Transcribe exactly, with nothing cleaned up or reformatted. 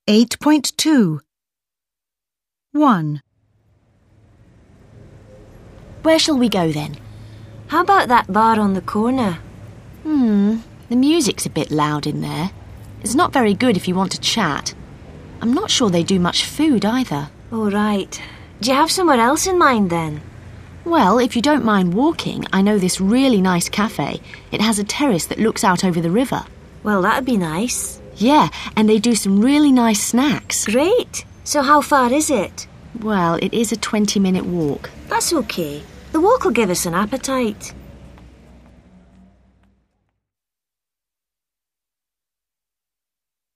eight point two. one. Where shall we go then? How about that bar on the corner? Hmm, the music's a bit loud in there. It's not very good if you want to chat. I'm not sure they do much food either. Oh, right. Do you have somewhere else in mind then? Well, if you don't mind walking, I know this really nice cafe. It has a terrace that looks out over the river. Well, that'd be nice. Yeah, and they do some really nice snacks. Great. So how far is it? Well, it is a twenty-minute walk. That's okay. The walk will give us an appetite.